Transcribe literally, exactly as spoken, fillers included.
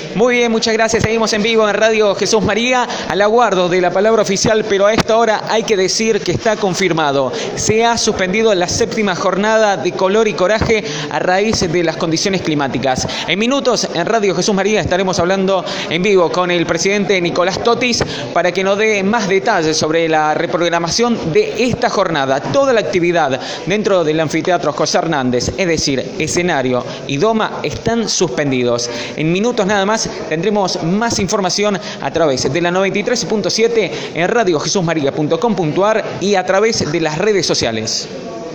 Muy bien, muchas gracias. Seguimos en vivo en Radio Jesús María, al aguardo de la palabra oficial, pero a esta hora hay que decir que está confirmado. Se ha suspendido la séptima jornada de Color y Coraje a raíz de las condiciones climáticas. En minutos en Radio Jesús María estaremos hablando en vivo con el presidente Nicolás Totis para que nos dé más detalles sobre la reprogramación de esta jornada. Toda la actividad dentro del anfiteatro José Hernández, es decir, escenario y doma, están suspendidos. En minutos nada más tendremos más información a través de la noventa y tres punto siete en radio jesús maría punto com punto a r y a través de las redes sociales.